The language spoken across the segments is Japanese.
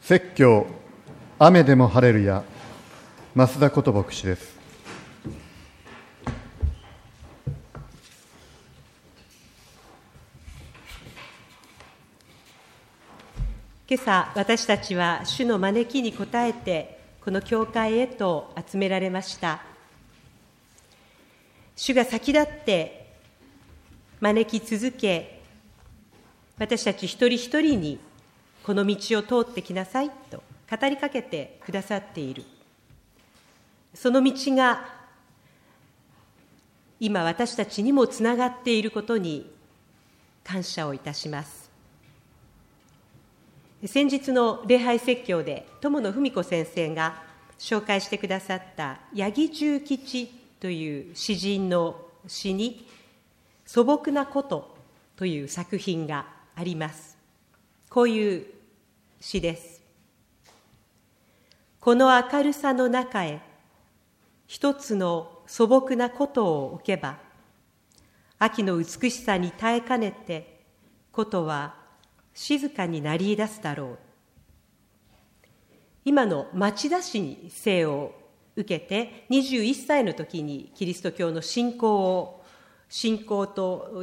説教、雨でも晴れるや、増田こと牧師です。 今朝、私たちは主の招きに応えて、この教会へと集められました。主が先立って招き続け、私たち一人一人にこの道を通ってきなさいと語りかけてくださっている。その道が今私たちにもつながっていることに感謝をいたします。先日の礼拝説教で友野文子先生が紹介してくださった八木重吉という詩人の詩に素朴なことという作品があります。こういう詩です。この明るさの中へ一つの素朴なことを置けば、秋の美しさに耐えかねてことは静かになり出すだろう。今の町田市に生を受けて21歳の時にキリスト教の信仰と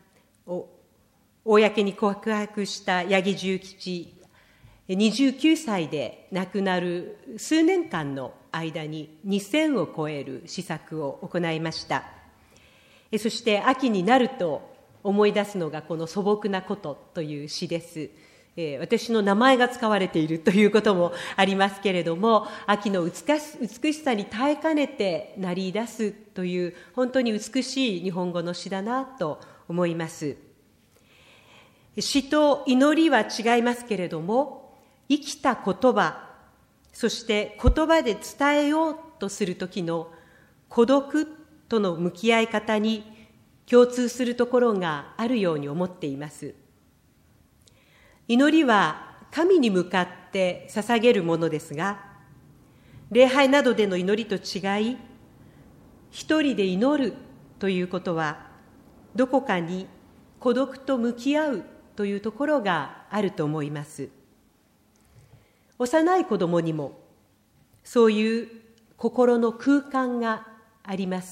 公に告白した八木重吉、29歳で亡くなる数年間の間に2000を超える詩作を行いました。そして秋になると思い出すのがこの素朴なことという詩です。私の名前が使われているということもありますけれども、秋の美しさに耐えかねて鳴り出すという本当に美しい日本語の詩だなと思います。詩と祈りは違いますけれども、生きた言葉、そして言葉で伝えようとするときの孤独との向き合い方に共通するところがあるように思っています。祈りは神に向かって捧げるものですが、礼拝などでの祈りと違い、一人で祈るということは、どこかに孤独と向き合うというところがあると思います。幼い子供にもそういう心の空間があります。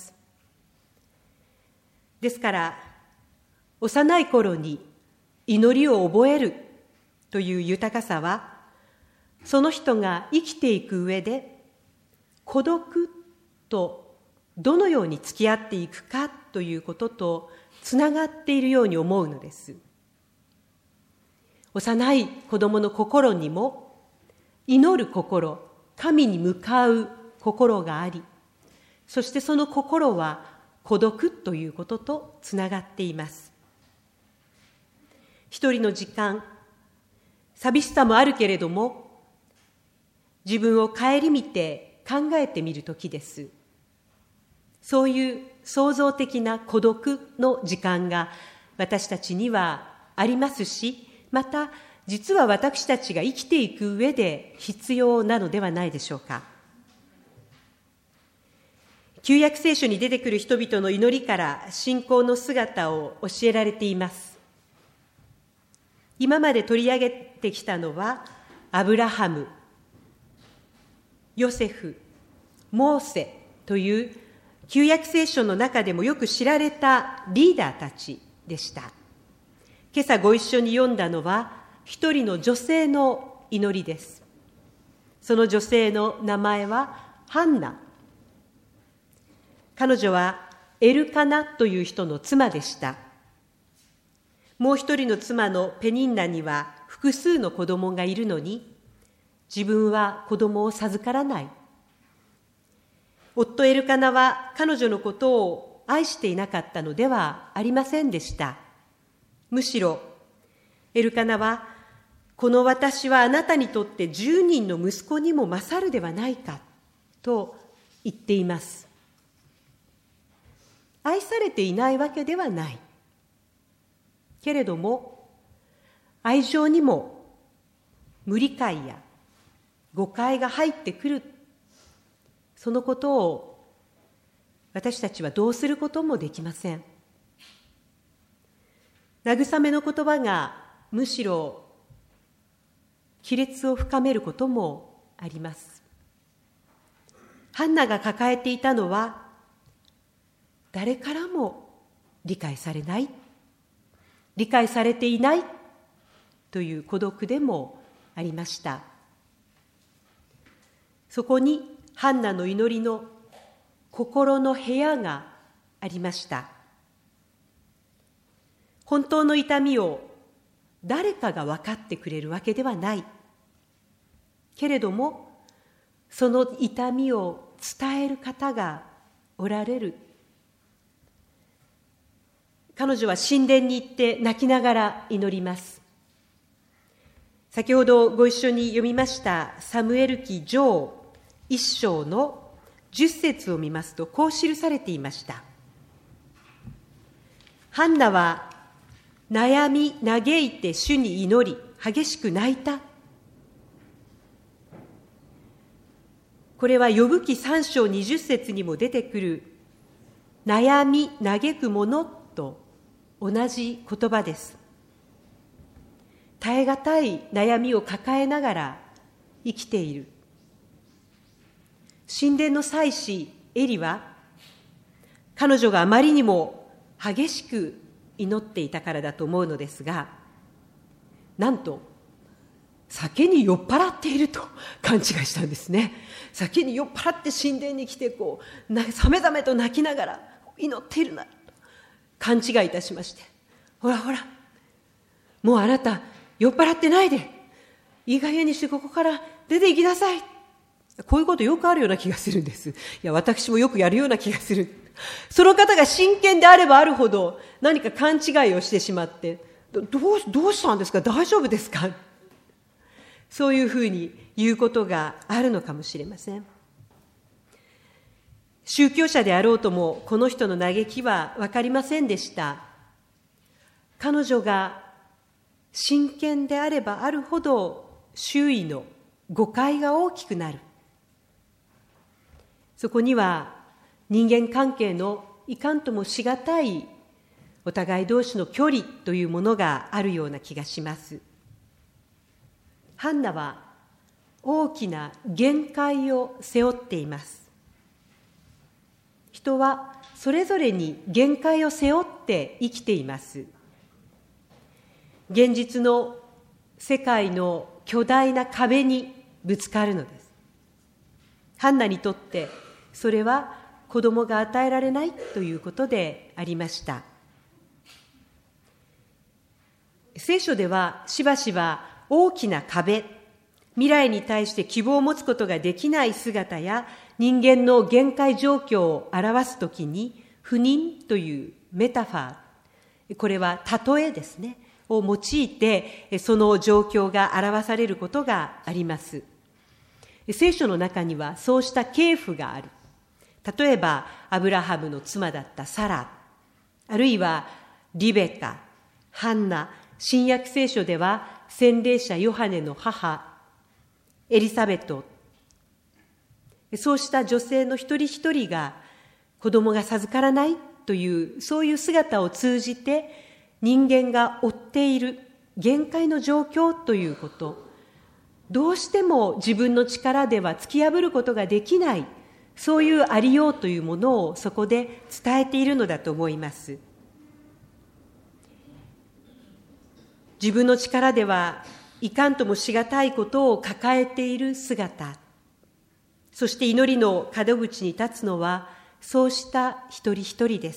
ですから幼い頃に祈りを覚えるという豊かさは、その人が生きていく上で孤独とどのように付き合っていくかということとつながっているように思うのです。幼い子供の心にも祈る心、神に向かう心があり、そしてその心は孤独ということとつながっています。一人の時間、寂しさもあるけれども、自分を顧みて考えてみるときです。そういう創造的な孤独の時間が私たちにはありますし、また実は私たちが生きていく上で必要なのではないでしょうか。旧約聖書に出てくる人々の祈りから信仰の姿を教えられています。今まで取り上げてきたのは、アブラハム、ヨセフ、モーセという旧約聖書の中でもよく知られたリーダーたちでした。今朝ご一緒に読んだのは、一人の女性の祈りです。その女性の名前はハンナ。彼女はエルカナという人の妻でした。もう一人の妻のペニンナには複数の子供がいるのに、自分は子供を授からない。夫エルカナは彼女のことを愛していなかったのではありませんでした。むしろエルカナは、この私はあなたにとって10人の息子にも勝るではないかと言っています。愛されていないわけではない。けれども、愛情にも無理解や誤解が入ってくる。そのことを私たちはどうすることもできません。慰めの言葉がむしろ亀裂を深めることもあります。ハンナが抱えていたのは、誰からも理解されない、理解されていないという孤独でもありました。そこにハンナの祈りの心の部屋がありました。本当の痛みを誰かが分かってくれるわけではない。けれども、その痛みを伝える方がおられる。彼女は神殿に行って泣きながら祈ります。先ほどご一緒に読みましたサムエル記上1章の10節を見ますと、こう記されていました。ハンナは悩み嘆いて主に祈り、激しく泣いた。これは呼ぶ記3章20節にも出てくる悩み嘆くものと同じ言葉です。耐え難い悩みを抱えながら生きている。神殿の祭司エリは、彼女があまりにも激しく祈っていたからだと思うのですが、なんと酒に酔っ払っていると勘違いしたんですね。酒に酔っ払って神殿に来てさめざめと泣きながら祈っているなと勘違いいたしまして、ほらほら、もうあなた酔っ払ってないで、いい加減にしてここから出て行きなさい。こういうことよくあるような気がするんです。いや、私もよくやるような気がする。その方が真剣であればあるほど何か勘違いをしてしまって、どうしたんですか、大丈夫ですか、そういうふうに言うことがあるのかもしれません。宗教者であろうともこの人の嘆きは分かりませんでした。彼女が真剣であればあるほど周囲の誤解が大きくなる。そこには人間関係のいかんともしがたいお互い同士の距離というものがあるような気がします。ハンナは大きな限界を背負っています。人はそれぞれに限界を背負って生きています。現実の世界の巨大な壁にぶつかるのです。ハンナにとってそれは子供が与えられないということでありました。聖書ではしばしば大きな壁、未来に対して希望を持つことができない姿や人間の限界状況を表すときに、不妊というメタファー、これは例えですね、を用いてその状況が表されることがあります。聖書の中にはそうした系譜がある。例えばアブラハムの妻だったサラ、あるいはリベカ、ハンナ、新約聖書では洗礼者ヨハネの母エリザベト、そうした女性の一人一人が子供が授からないというそういう姿を通じて人間が負っている限界の状況ということ、どうしても自分の力では突き破ることができない、そういうありようというものをそこで伝えているのだと思います。自分の力ではいかんともしがたいことを抱えている姿、そして祈りの門口に立つのはそうした一人一人です。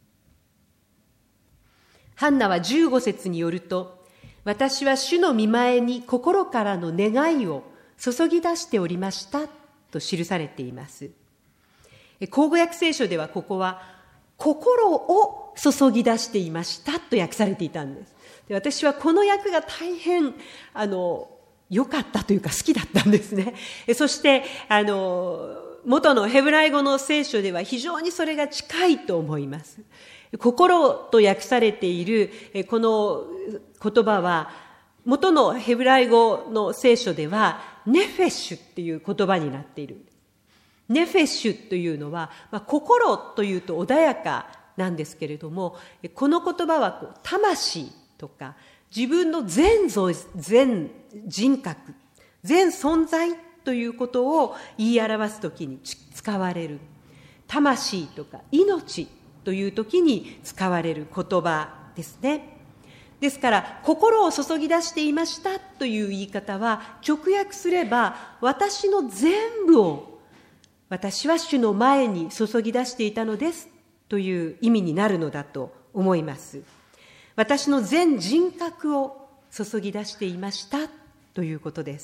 ハンナは15節によると、私は主の御前に心からの願いを注ぎ出しておりましたと記されています。口語訳聖書ではここは心を注ぎ出していましたと訳されていたんです。で、私はこの訳が大変良かったというか好きだったんですね。そして元のヘブライ語の聖書では非常にそれが近いと思います。心と訳されているこの言葉は元のヘブライ語の聖書ではネフェッシュっていう言葉になっている。ネフェッシュというのは、心というと穏やかなんですけれども、この言葉は魂とか自分の全人格、全存在ということを言い表すときに使われる。魂とか命というときに使われる言葉ですね。ですから、心を注ぎ出していましたという言い方は、直訳すれば、私の全部を、私は主の前に注ぎ出していたのですという意味になるのだと思います。私の全人格を注ぎ出していましたということです。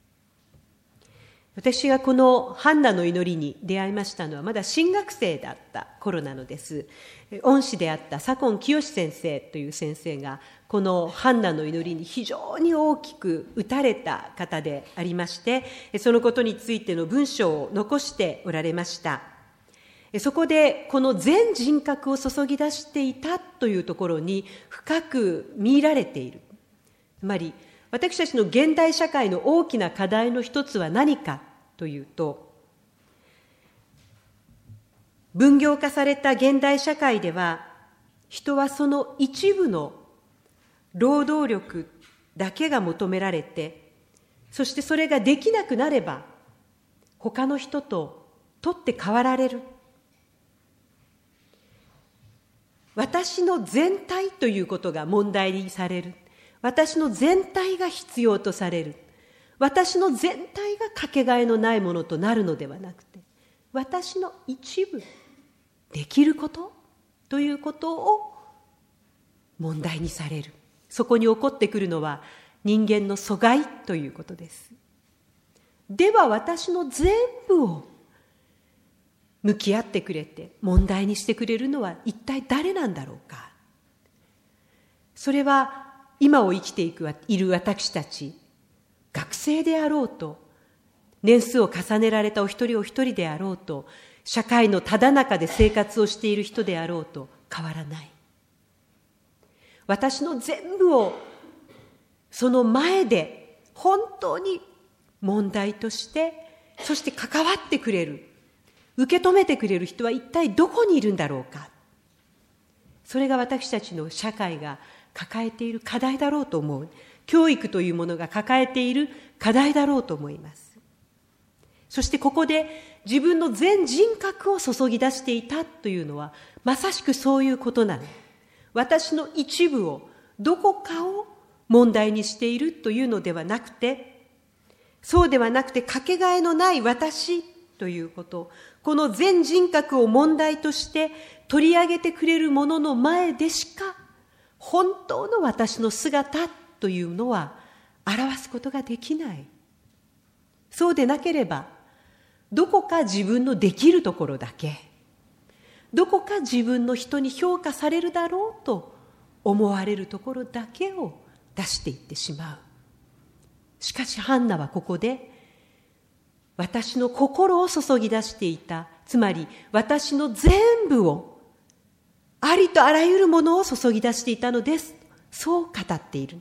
私がこのハンナの祈りに出会いましたのはまだ新学生だった頃なのです。恩師であった左近清先生という先生がこのハンナの祈りに非常に大きく打たれた方でありまして、そのことについての文章を残しておられました。そこでこの全人格を注ぎ出していたというところに深く見入られている。つまり私たちの現代社会の大きな課題の一つは何かというと、分業化された現代社会では、人はその一部の労働力だけが求められて、そしてそれができなくなれば、他の人と取って代わられる。私の全体ということが問題にされる。私の全体が必要とされる。私の全体がかけがえのないものとなるのではなくて、私の一部、できることということを問題にされる。そこに起こってくるのは人間の阻害ということです。では私の全部を向き合ってくれて問題にしてくれるのは一体誰なんだろうか。それは今を生きている私たち、学生であろうと、年数を重ねられたお一人お一人であろうと、社会のただ中で生活をしている人であろうと変わらない。私の全部をその前で本当に問題として、そして関わってくれる、受け止めてくれる人は一体どこにいるんだろうか。それが私たちの社会が抱えている課題だろうと思う。教育というものが抱えている課題だろうと思います。そしてここで自分の全人格を注ぎ出していたというのはまさしくそういうことなの。私の一部を、どこかを問題にしているというのではなくて、そうではなくてかけがえのない私ということ、この全人格を問題として取り上げてくれるものの前でしか本当の私の姿というのは表すことができない。そうでなければ、どこか自分のできるところだけ、どこか自分の人に評価されるだろうと思われるところだけを出していってしまう。しかしハンナはここで、私の心を注ぎ出していた、つまり私の全部を、ありとあらゆるものを注ぎ出していたのです。そう語っている。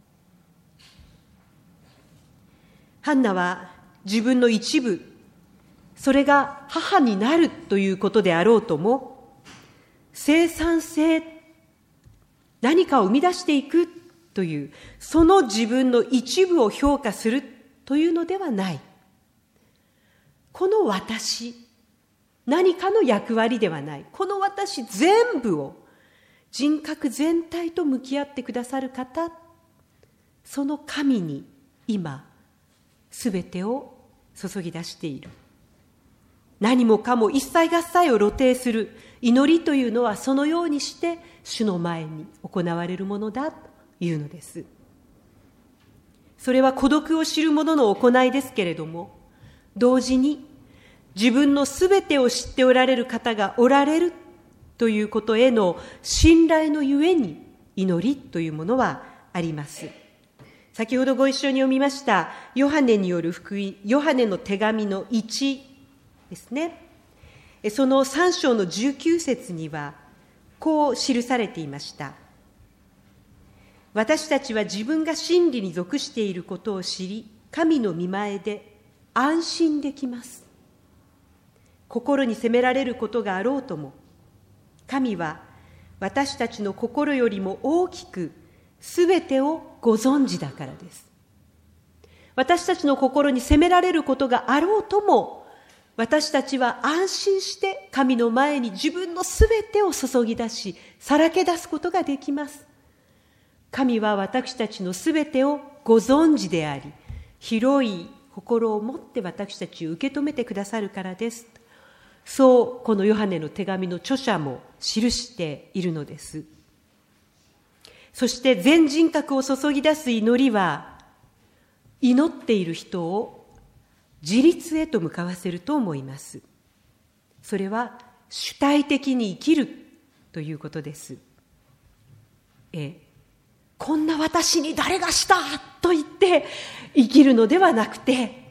ハンナは自分の一部、それが母になるということであろうとも、生産性、何かを生み出していくという、その自分の一部を評価するというのではない。この私、何かの役割ではない。この私全部を、人格全体と向き合ってくださる方、その神に今、すべてを注ぎ出している。何もかも一切合切を露呈する祈りというのは、そのようにして主の前に行われるものだというのです。それは孤独を知る者の行いですけれども、同時に自分のすべてを知っておられる方がおられるということへの信頼のゆえに祈りというものはあります。先ほどご一緒に読みましたヨハネによる福音、ヨハネの手紙の1ですね。その3章の19節にはこう記されていました。私たちは自分が真理に属していることを知り、神の御前で安心できます。心に責められることがあろうとも、神は私たちの心よりも大きくすべてをご存知だからです。 私たちの心に責められることがあろうとも、私たちは安心して神の前に自分のすべてを注ぎ出し、さらけ出すことができます。神は私たちのすべてをご存知であり、広い心を持って私たちを受け止めてくださるからです。そう、このヨハネの手紙の著者も記しているのです。そして全人格を注ぎ出す祈りは、祈っている人を自立へと向かわせると思います。それは主体的に生きるということです。こんな私に誰がしたと言って生きるのではなくて、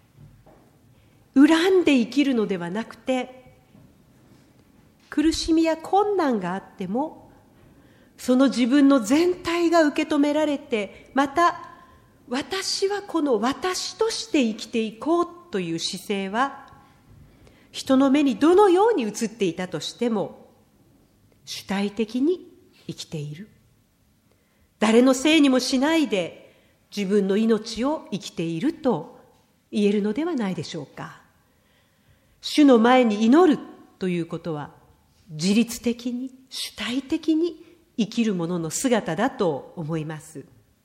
恨んで生きるのではなくて、苦しみや困難があっても、その自分の全体が受け止められて、また私はこの私として生きていこうという姿勢は、人の目にどのように映っていたとしても、主体的に生きている。誰のせいにもしないで自分の命を生きていると言えるのではないでしょうか。主の前に祈るということは、自律的に主体的に生きる者の姿だと思います。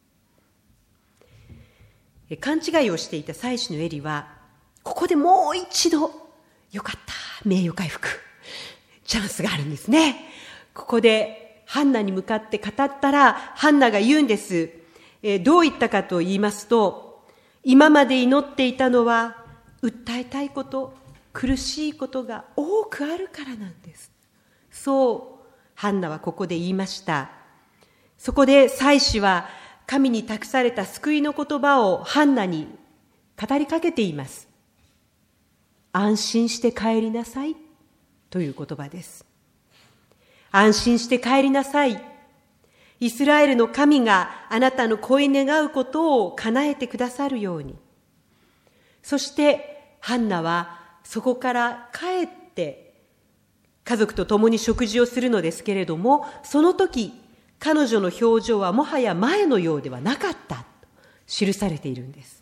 勘違いをしていた祭司のエリは、ここでもう一度、よかった、名誉回復、チャンスがあるんですね。ここでハンナに向かって語ったら、ハンナが言うんです。どう言ったかと言いますと、今まで祈っていたのは、訴えたいこと、苦しいことが多くあるからなんです。そう、ハンナはここで言いました。そこで祭司は、神に託された救いの言葉をハンナに語りかけています。安心して帰りなさいという言葉です。安心して帰りなさい。イスラエルの神があなたの恋願うことを叶えてくださるように。そしてハンナはそこから帰って家族と共に食事をするのですけれども、その時彼女の表情はもはや前のようではなかったと記されているんです。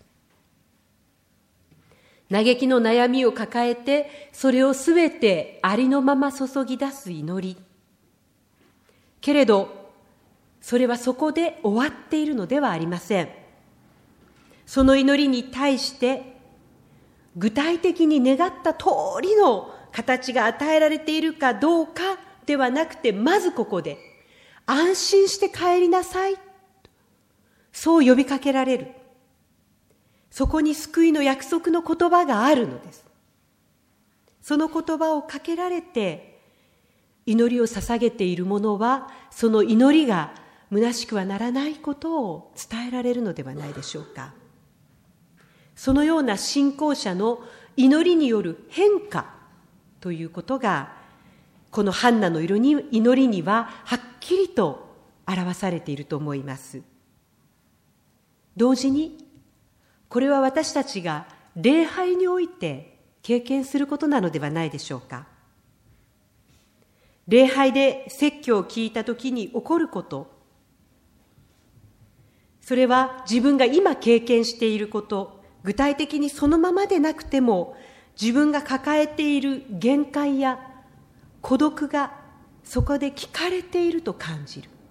嘆きの悩みを抱えて、それをすべてありのまま注ぎ出す祈り。けれど、それはそこで終わっているのではありません。その祈りに対して、具体的に願った通りの形が与えられているかどうかではなくて、まずここで、安心して帰りなさい。そう呼びかけられる。そこに救いの約束の言葉があるのです。その言葉をかけられて、祈りを捧げている者は、その祈りが虚しくはならないことを伝えられるのではないでしょうか。そのような信仰者の祈りによる変化ということが、このハンナの祈りにははっきりと表されていると思います。同時に、これは私たちが礼拝において経験することなのではないでしょうか。礼拝で説教を聞いたときに起こること、それは自分が今経験していること、具体的にそのままでなくても、自分が抱えている限界や孤独がそこで聞かれていると感じる。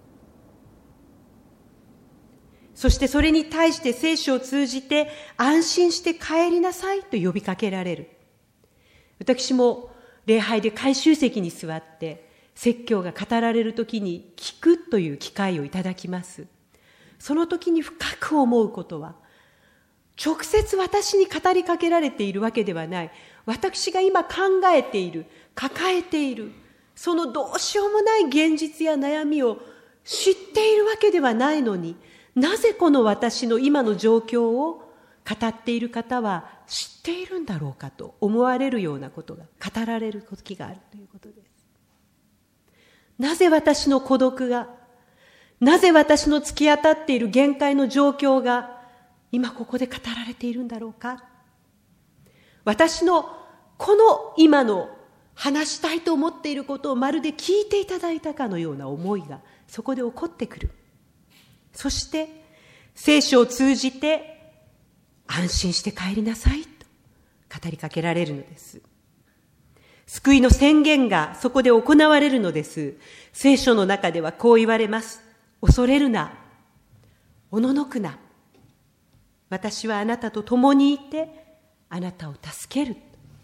そしてそれに対して聖書を通じて安心して帰りなさいと呼びかけられる。私も礼拝で回収席に座って説教が語られるときに聞くという機会をいただきます。その時に深く思うことは、直接私に語りかけられているわけではない。私が今考えている、抱えている、そのどうしようもない現実や悩みを知っているわけではないのに、なぜこの私の今の状況を語っている方は知っているんだろうかと思われるようなことが語られる時があるということです。なぜ私の孤独が、なぜ私の突き当たっている限界の状況が今ここで語られているんだろうか。私のこの今の話したいと思っていることをまるで聞いていただいたかのような思いがそこで起こってくる。そして聖書を通じて安心して帰りなさいと語りかけられるのです。救いの宣言がそこで行われるのです。聖書の中ではこう言われます。恐れるな、おののくな。私はあなたと共にいて、あなたを助ける。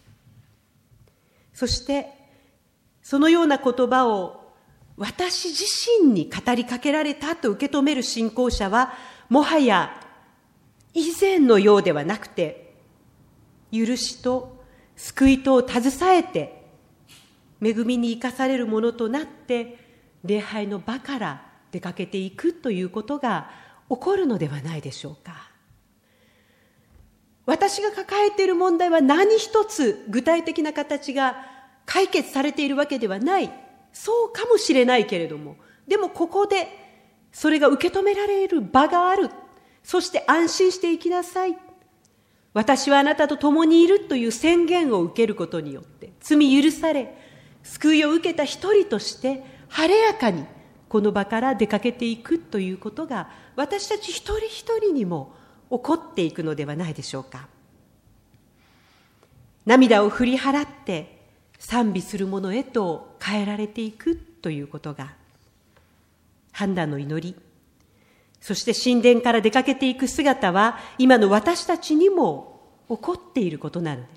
そして、そのような言葉を私自身に語りかけられたと受け止める信仰者は、もはや以前のようではなくて、許しと救いとを携えて、恵みに生かされるものとなって、礼拝の場から出かけていくということが起こるのではないでしょうか。私が抱えている問題は何一つ具体的な形が解決されているわけではない。そうかもしれないけれども、でもここでそれが受け止められる場がある。そして安心していきなさい。私はあなたと共にいるという宣言を受けることによって、罪許され、救いを受けた一人として晴れやかにこの場から出かけていくということが、私たち一人一人にも起こっていくのではないでしょうか。涙を振り払って賛美するものへと変えられていくということが、判断の祈り、そして神殿から出かけていく姿は、今の私たちにも起こっていることなのです。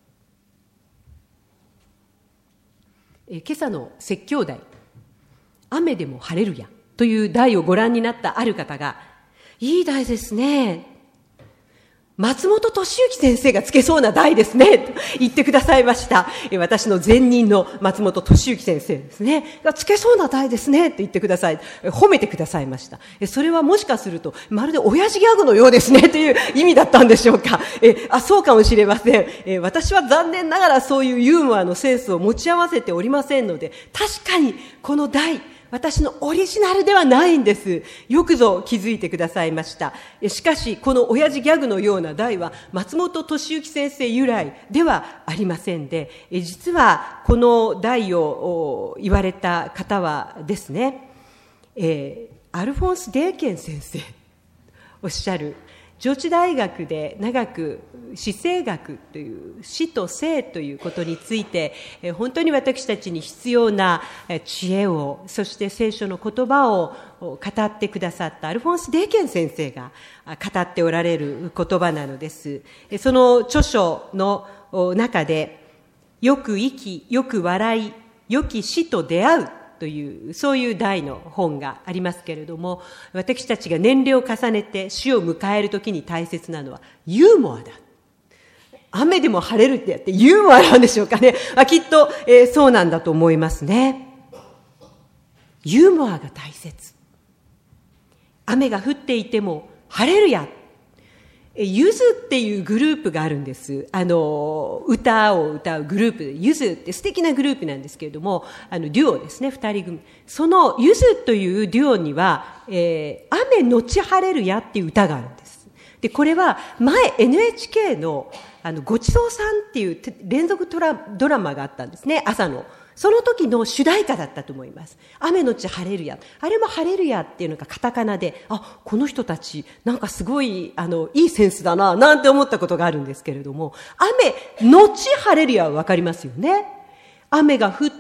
今朝の説教題、雨でも晴れるやという題をご覧になったある方が、いい題ですね。松本敏之先生がつけそうな題ですね、と言ってくださいました。私の前任の松本敏之先生ですね。がつけそうな題ですね、と言ってください。褒めてくださいました。それはもしかすると、まるで親父ギャグのようですね、という意味だったんでしょうか。そうかもしれません。私は残念ながらそういうユーモアのセンスを持ち合わせておりませんので、確かにこの題、私のオリジナルではないんです。よくぞ気づいてくださいました。しかし、この親父ギャグのような題は、松本敏之先生由来ではありませんで、実はこの題を言われた方はですね、アルフォンス・デーケン先生、おっしゃる、上智大学で長く死生学という死と生ということについて本当に私たちに必要な知恵を、そして聖書の言葉を語ってくださったアルフォンス・デーケン先生が語っておられる言葉なのです。その著書の中で、よく生き、よく笑い、良き死と出会うという、そういう題の本がありますけれども、私たちが年齢を重ねて死を迎えるときに大切なのはユーモアだ。雨でも晴れるってやってユーモアなんでしょうかね。きっと、そうなんだと思いますね。ユーモアが大切。雨が降っていても晴れるや。ゆずっていうグループがあるんです。歌を歌うグループで、ゆずって素敵なグループなんですけれども、デュオですね、二人組。そのゆずというデュオには、雨のち晴れるやっていう歌があるんです。で、これは前 NHK のごちそうさんっていう連続ドラマがあったんですね、朝の。その時の主題歌だったと思います。雨のち晴れるや。あれも晴れるやっていうのがカタカナで、この人たち、なんかすごい、いいセンスだな、なんて思ったことがあるんですけれども、雨のち晴れるやはわかりますよね。雨が降って、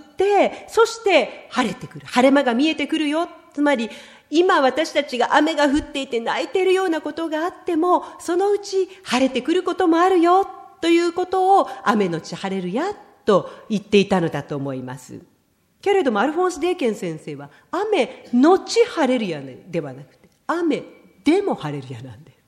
そして晴れてくる。晴れ間が見えてくるよ。つまり、今私たちが雨が降っていて泣いているようなことがあっても、そのうち晴れてくることもあるよ、ということを、雨のち晴れるや、と言っていたのだと思います。けれどもアルフォンス・デーケン先生は雨のち晴れるやではなくて雨でも晴れるやなんです。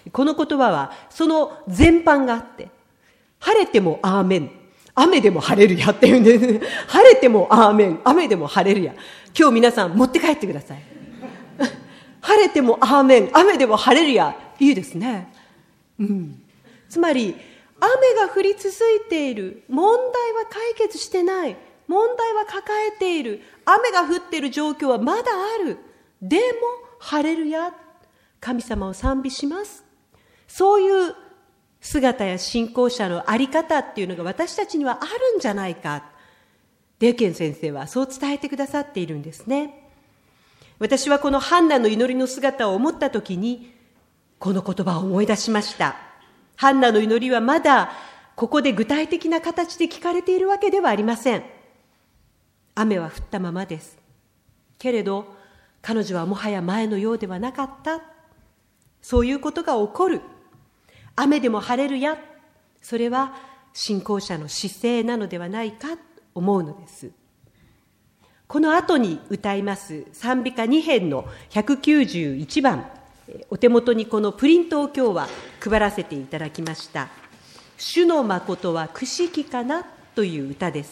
この言葉はその全般があって、晴れてもアーメン、雨でも晴れるやっていうんです。晴れてもアーメン、雨でも晴れるや。今日皆さん持って帰ってください。晴れてもアーメン、雨でも晴れるや。いいですね。つまり雨が降り続いている。問題は解決してない。問題は抱えている。雨が降っている状況はまだある。でも、晴れるや。神様を賛美します。そういう姿や信仰者のあり方っていうのが私たちにはあるんじゃないか。デーケン先生はそう伝えてくださっているんですね。私はこのハンナの祈りの姿を思ったときに、 この言葉を思い出しました。ハンナの祈りはまだここで具体的な形で聞かれているわけではありません。雨は降ったままです。けれど彼女はもはや前のようではなかった。そういうことが起こる。雨でも晴れるや。それは信仰者の姿勢なのではないかと思うのです。この後に歌います賛美歌2編の191番、お手元にこのプリントを今日は配らせていただきました。主の誠はくしきかなという歌です。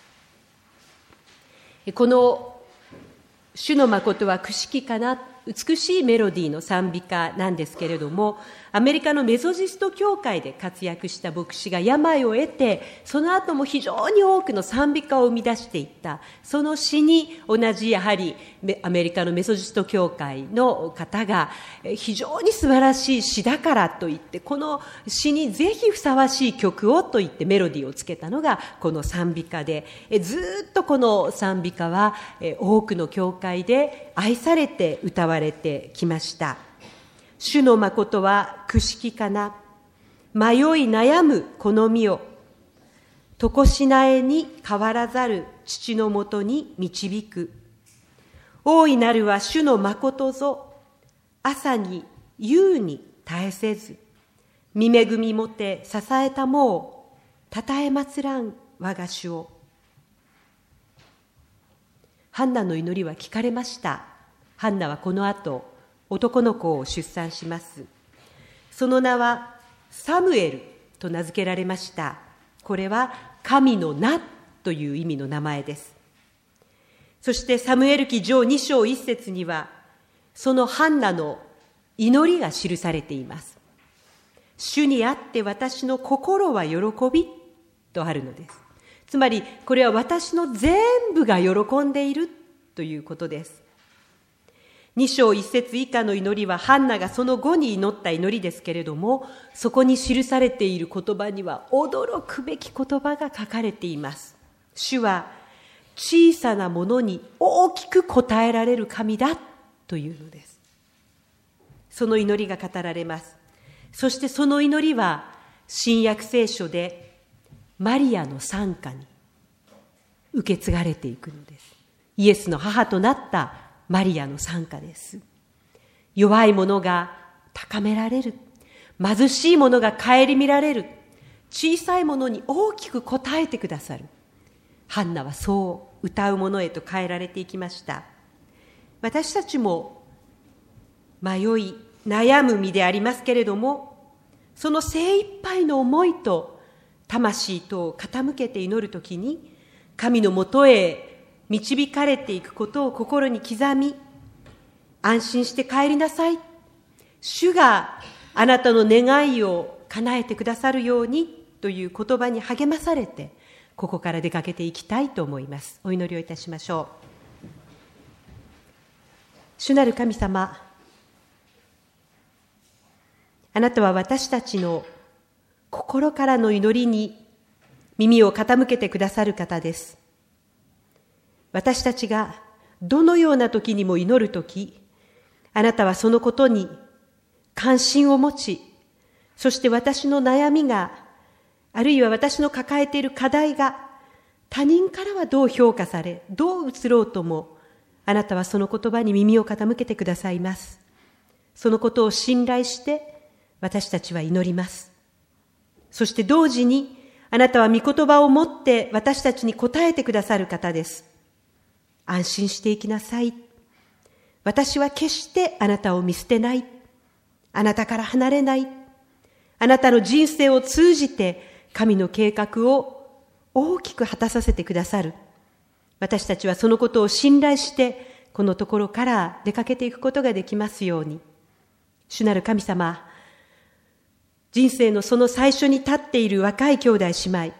この主の誠はくしきかな、美しいメロディーの賛美歌なんですけれども、アメリカのメソジスト教会で活躍した牧師が病を得て、その後も非常に多くの賛美歌を生み出していった。その詩に同じやはりアメリカのメソジスト教会の方が非常に素晴らしい詩だからと言って、この詩にぜひふさわしい曲をと言ってメロディーをつけたのがこの賛美歌で、ずっとこの賛美歌は多くの教会で愛されて歌われてきました。主の誠はくしきかな、迷い悩むこの身をとこしなえに変わらざる父のもとに導く。大いなるは主の誠ぞ、朝に夕に絶えせず、見恵みもて支えたもう、たたえまつらん我が主を。ハンナの祈りは聞かれました。ハンナはこの後、男の子を出産します。その名はサムエルと名付けられました。これは神の名という意味の名前です。そしてサムエル記上2章1節には、そのハンナの祈りが記されています。主にあって私の心は喜びとあるのです。つまりこれは私の全部が喜んでいるということです。2章1節以下の祈りはハンナがその後に祈った祈りですけれども、そこに記されている言葉には驚くべき言葉が書かれています。主は小さなものに大きく応えられる神だというのです。その祈りが語られます。そしてその祈りは新約聖書でマリアの賛歌に受け継がれていくのです。イエスの母となったマリアの賛歌です。弱い者が高められる。貧しい者が顧みられる。小さい者に大きく応えてくださる。ハンナはそう歌う者へと変えられていきました。私たちも迷い悩む身でありますけれども、その精一杯の思いと魂とを傾けて祈るときに、神のもとへ導かれていくことを心に刻み、安心して帰りなさい。主があなたの願いを叶えてくださるようにという言葉に励まされて、ここから出かけていきたいと思います。お祈りをいたしましょう。主なる神様、あなたは私たちの心からの祈りに耳を傾けてくださる方です。私たちがどのような時にも祈る時、あなたはそのことに関心を持ち、そして私の悩みが、あるいは私の抱えている課題が他人からはどう評価され、どう映ろうとも、あなたはその言葉に耳を傾けてくださいます。そのことを信頼して私たちは祈ります。そして同時にあなたは御言葉を持って私たちに答えてくださる方です。安心していきなさい。私は決してあなたを見捨てない。あなたから離れない。あなたの人生を通じて神の計画を大きく果たさせてくださる。私たちはそのことを信頼してこのところから出かけていくことができますように。主なる神様、人生のその最初に立っている若い兄弟姉妹、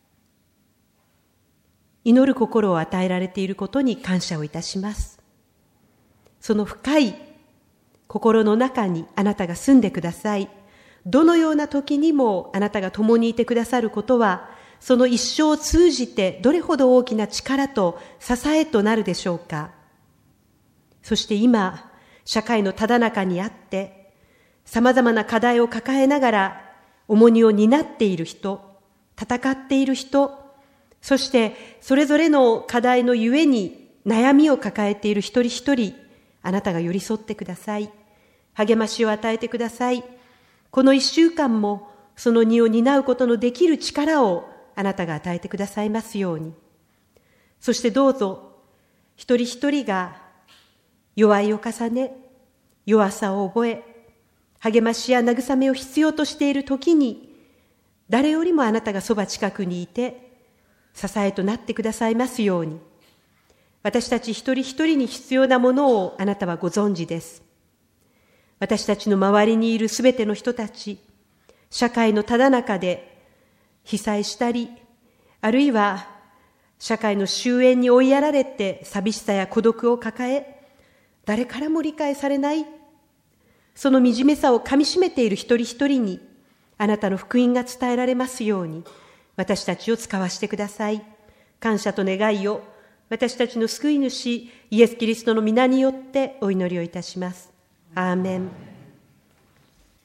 祈る心を与えられていることに感謝をいたします。その深い心の中にあなたが住んでください。どのような時にもあなたが共にいてくださることは、その一生を通じてどれほど大きな力と支えとなるでしょうか。そして今、社会のただ中にあって、 さまざまな課題を抱えながら重荷を担っている人、戦っている人、そしてそれぞれの課題のゆえに悩みを抱えている一人一人、あなたが寄り添ってください。励ましを与えてください。この一週間もその荷を担うことのできる力をあなたが与えてくださいますように。そしてどうぞ一人一人が弱いを重ね、弱さを覚え、励ましや慰めを必要としている時に、誰よりもあなたがそば近くにいて、支えとなってくださいますように。私たち一人一人に必要なものをあなたはご存知です。私たちの周りにいるすべての人たち、社会のただ中で被災したり、あるいは社会の終焉に追いやられて寂しさや孤独を抱え、誰からも理解されない、その惨めさをかみしめている一人一人に、あなたの福音が伝えられますように、私たちを使わせてください。感謝と願いを、私たちの救い主、イエス・キリストの皆によってお祈りをいたします。アーメン。